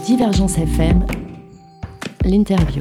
Divergence FM, l'interview.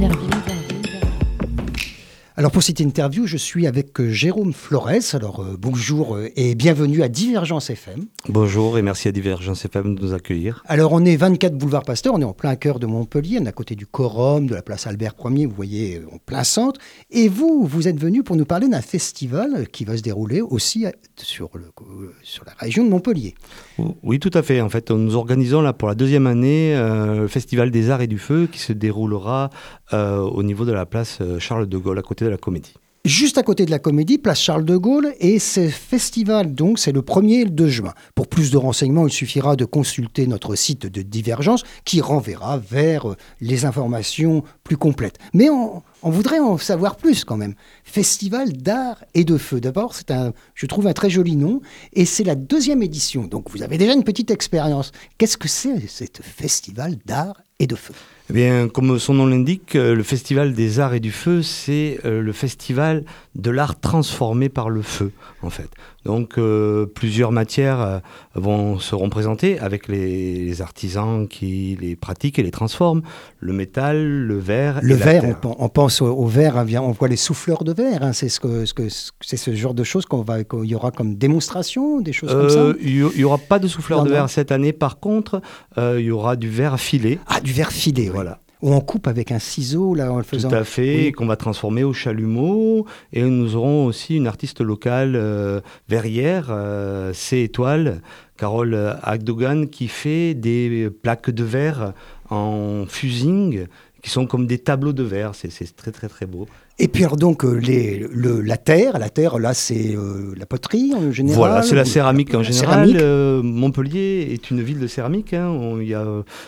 Alors pour cette interview, je suis avec Jérôme Flores. Alors bonjour et bienvenue à Divergence FM. Bonjour et merci à Divergence FM de nous accueillir. Alors on est 24 boulevard Pasteur, on est en plein cœur de Montpellier, on est à côté du Quorum, de la place Albert Ier, vous voyez, en plein centre. Et vous êtes venu pour nous parler d'un festival qui va se dérouler aussi sur la région de Montpellier. Oui, tout à fait. En fait, nous organisons là pour la deuxième année le Festival des Arts et du Feu qui se déroulera au niveau de la place Charles de Gaulle, à côté de la Comédie. Juste à côté de la Comédie, place Charles de Gaulle, et ce festival, donc, c'est le 1er et le 2 juin. Pour plus de renseignements, il suffira de consulter notre site de Divergence qui renverra vers les informations plus complètes. Mais on voudrait en savoir plus quand même. Festival d'art et de feu. D'abord, je trouve un très joli nom, et c'est la 2e édition. Donc vous avez déjà une petite expérience. Qu'est-ce que c'est, ce festival d'art et de feu ? Eh bien, comme son nom l'indique, le Festival des Arts et du Feu, c'est le festival de l'art transformé par le feu, en fait. Donc, plusieurs matières seront présentées avec les artisans qui les pratiquent et les transforment. Le métal, le verre et la terre. On pense au verre, hein, on voit les souffleurs de verre. Hein, c'est ce genre de choses qu'il y aura comme démonstration, des choses comme ça. Il n'y aura pas de souffleurs de verre cette année. Par contre, il y aura du verre filé. Ah, du verre filé, oui. Voilà. Ou on coupe avec un ciseau, là, en le faisant. Tout à fait, oui. Qu'on va transformer au chalumeau. Et nous aurons aussi une artiste locale verrière, C-Étoile, Carole Agdogan, qui fait des plaques de verre en fusing, qui sont comme des tableaux de verre. C'est très, très, très beau. Et puis alors donc la terre là c'est la poterie en général. Voilà, c'est la céramique en général. Montpellier est une ville de céramique. Il y a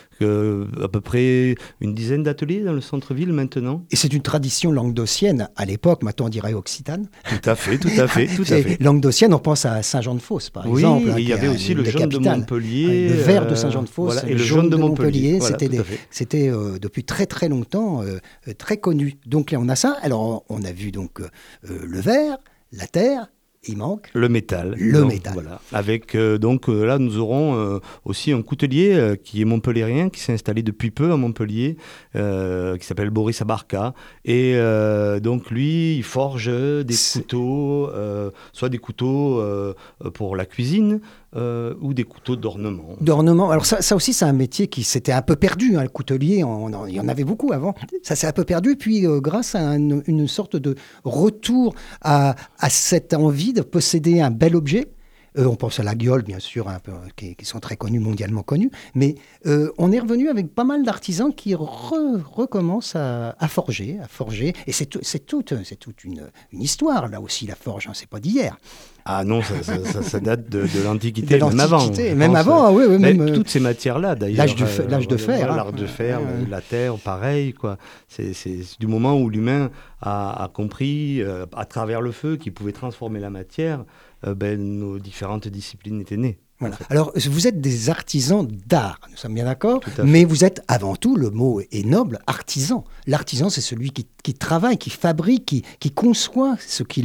à peu près une dizaine d'ateliers dans le centre-ville maintenant. Et c'est une tradition languedocienne à l'époque, maintenant on dirait occitane. Tout à fait. Languedocienne, on pense à Saint-Jean-de-Fosse par exemple. Oui, il y avait aussi le jaune de Montpellier. Le vert de Saint-Jean-de-Fosse et le jaune de Montpellier. Voilà, c'était depuis très très longtemps très connu. Donc là on a ça. Alors on a vu donc le verre, la terre. Il manque le métal. Métal. Voilà. Avec là, nous aurons aussi un coutelier qui est montpellierien, qui s'est installé depuis peu à Montpellier, qui s'appelle Boris Abarca. Et donc lui, il forge des couteaux, soit des couteaux pour la cuisine. Ou des couteaux d'ornement. Alors ça aussi, c'est un métier qui s'était un peu perdu, hein, le coutelier, il y en avait beaucoup avant. Ça s'est un peu perdu, puis grâce à une sorte de retour à cette envie de posséder un bel objet, on pense à la guiole, bien sûr, un peu, qui sont très connus, mondialement connus, mais on est revenu avec pas mal d'artisans qui recommencent à forger, et c'est toute une histoire, là aussi, la forge, hein, c'est pas d'hier. Ah non, ça date de l'Antiquité, même avant. Même avant, oui. Même toutes ces matières-là, d'ailleurs. L'âge de fer. L'art de fer, la terre, pareil, quoi. C'est du moment où l'humain a compris, à travers le feu, qu'il pouvait transformer la matière, nos différentes disciplines étaient nées. Voilà. Alors, vous êtes des artisans d'art, nous sommes bien d'accord, mais vous êtes avant tout, le mot est noble, artisan. L'artisan, c'est celui qui travaille, qui fabrique, qui conçoit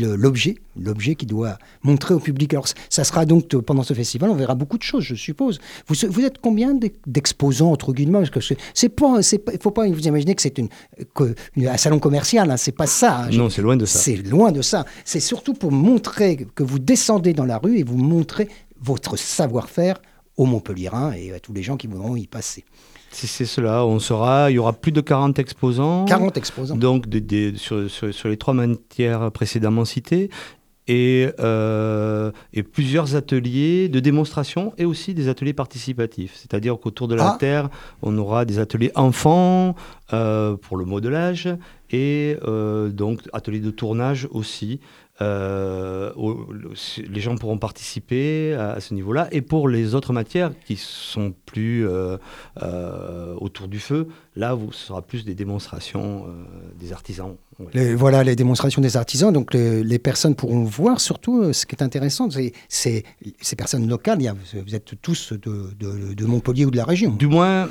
l'objet qu'il doit montrer au public. Alors, ça sera donc, pendant ce festival, on verra beaucoup de choses, je suppose. Vous êtes combien d'exposants, entre guillemets? Parce que il faut pas vous imaginer que c'est un salon commercial, hein, c'est pas ça. Hein. Non, c'est loin de ça. C'est loin de ça. C'est surtout pour montrer que vous descendez dans la rue et vous montrez votre savoir-faire aux Montpelliérains et à tous les gens qui voudront y passer. C'est cela, il y aura plus de 40 exposants. 40 exposants. Donc sur les 3 matières précédemment citées. Et plusieurs ateliers de démonstration et aussi des ateliers participatifs. C'est-à-dire qu'autour de la terre, on aura des ateliers enfants pour le modelage et donc ateliers de tournage aussi. Les gens pourront participer à ce niveau-là. Et pour les autres matières qui sont plus autour du feu, là, ce sera plus des démonstrations des artisans. Voilà, les démonstrations des artisans. Donc, les personnes pourront voir, surtout, ce qui est intéressant, c'est ces personnes locales. Vous êtes tous de Montpellier ou de la région. Du moins,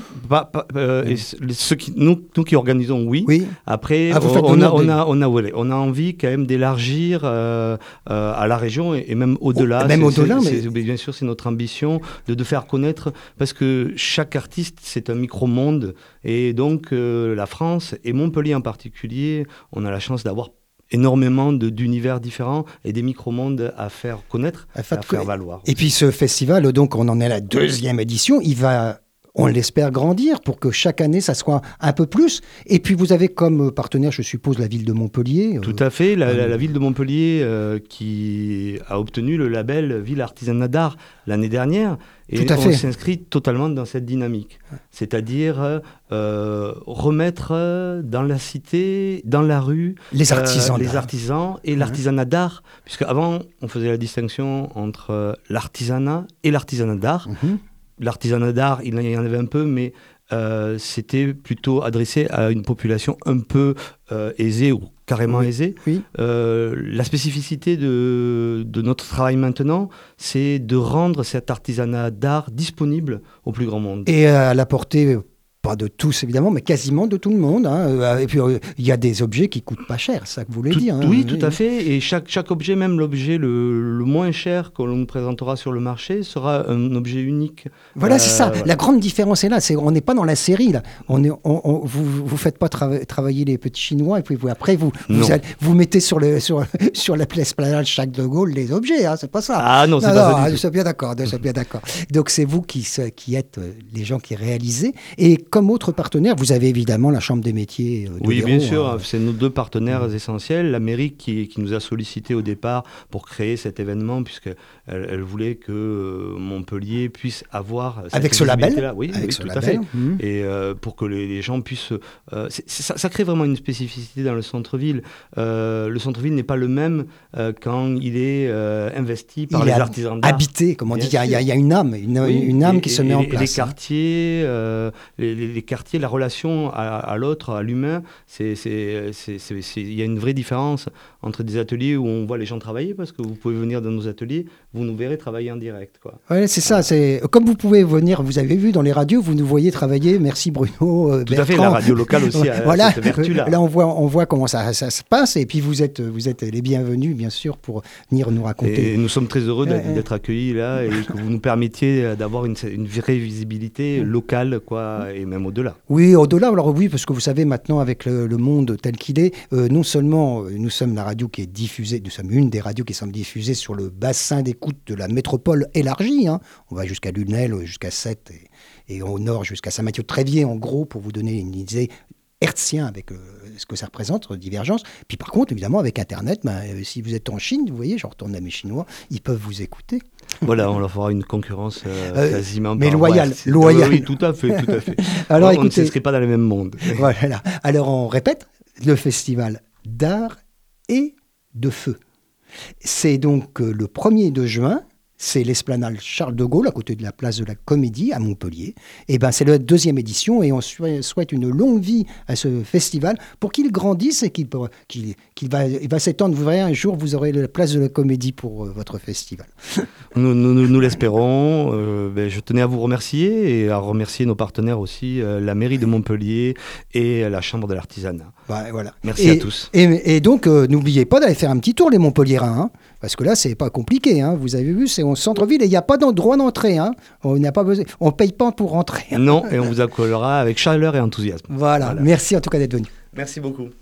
nous qui organisons, oui. Après, on a envie quand même d'élargir à la région et même au-delà. Même au-delà, mais... Bien sûr, c'est notre ambition de faire connaître, parce que chaque artiste, c'est un micro-monde. Et donc, la France, et Montpellier en particulier, on a la chance d'avoir énormément d'univers différents et des micro-mondes à faire connaître, à faire valoir. Et puis ce festival, donc on en est à la 2e édition, il va... On l'espère grandir pour que chaque année, ça soit un peu plus. Et puis, vous avez comme partenaire, je suppose, la ville de Montpellier. Tout à fait. La ville de Montpellier qui a obtenu le label Ville Artisanat d'Art l'année dernière. Et on s'inscrit totalement dans cette dynamique. C'est-à-dire remettre dans la cité, dans la rue, les artisans et l'artisanat d'art. Puisque avant, on faisait la distinction entre l'artisanat et l'artisanat d'art. L'artisanat d'art, il y en avait un peu, mais c'était plutôt adressé à une population un peu aisée ou carrément aisée. Oui. La spécificité de notre travail maintenant, c'est de rendre cet artisanat d'art disponible au plus grand monde. Et à la portée... Pas de tous évidemment, mais quasiment de tout le monde. Hein. Et puis il y a des objets qui coûtent pas cher, c'est ça que vous voulez dire. Hein. Oui, tout à fait. Et chaque objet, même l'objet le moins cher que l'on nous présentera sur le marché, sera un objet unique. Voilà, c'est ça. Voilà. La grande différence est là. On n'est pas dans la série là. Vous faites pas travailler les petits Chinois et puis après vous mettez sur la place Charles de Gaulle les objets. Hein. C'est pas ça. Ah non, c'est pas ça. Je suis bien d'accord. Donc c'est vous qui êtes les gens qui réalisez. Et comme autre partenaire, vous avez évidemment la Chambre des métiers de Oui, l'Hérault, bien sûr. C'est nos 2 partenaires essentiels. La mairie qui nous a sollicité au départ pour créer cet événement, puisqu'elle voulait que Montpellier puisse avoir cette avec ce label. Oui, avec tout à fait. Et pour que les gens puissent... ça crée vraiment une spécificité dans le centre-ville. Le centre-ville n'est pas le même quand il est investi par les artisans d'art. Habité, comme on dit. Il y a une âme, une âme qui se met en place. Les quartiers... Les quartiers, la relation à l'autre, à l'humain, il y a une vraie différence entre des ateliers où on voit les gens travailler, parce que vous pouvez venir dans nos ateliers, vous nous verrez travailler en direct. Oui, c'est ça. Comme vous pouvez venir, vous avez vu dans les radios, vous nous voyez travailler. Merci Bruno. Tout à fait, la radio locale aussi a cette vertu-là. Là, on voit comment ça se passe, et puis vous êtes les bienvenus, bien sûr, pour venir nous raconter. Et nous sommes très heureux d'être accueillis là, et que vous nous permettiez d'avoir une vraie visibilité locale, et même au-delà. Oui, au-delà. Alors oui, parce que vous savez, maintenant, avec le monde tel qu'il est, non seulement nous sommes la radio qui est diffusée, nous sommes une des radios qui sont diffusées sur le bassin d'écoute de la métropole élargie. Hein. On va jusqu'à Lunel, jusqu'à Sète, et au nord jusqu'à Saint-Mathieu-de-Tréviers, en gros, pour vous donner une idée hertzien avec ce que ça représente, divergence. Puis par contre, évidemment, avec Internet, si vous êtes en Chine, vous voyez, je retourne à mes Chinois, ils peuvent vous écouter. Voilà, on leur fera une concurrence quasiment... Mais loyale. Oui, tout à fait. Alors, on ne s'inscrit pas dans le même monde. Voilà. Alors, on répète, le festival d'art et de feu. C'est donc le 1er de juin. C'est l'esplanade Charles de Gaulle, à côté de la place de la Comédie, à Montpellier. Et c'est la 2e édition, et on souhaite une longue vie à ce festival pour qu'il grandisse et qu'il va s'étendre. Vous verrez, un jour, vous aurez la place de la Comédie pour votre festival. Nous l'espérons. Je tenais à vous remercier et à remercier nos partenaires aussi, la mairie de Montpellier et la Chambre de l'artisanat. Voilà. Merci à tous. Et donc, n'oubliez pas d'aller faire un petit tour, les Montpelliérains, hein, parce que là, c'est pas compliqué. Hein, vous avez vu, c'est au centre-ville et il n'y a pas de droit d'entrée. Hein, on ne paye pas pour rentrer. Non, et on vous accueillera avec chaleur et enthousiasme. Voilà. Merci en tout cas d'être venu. Merci beaucoup.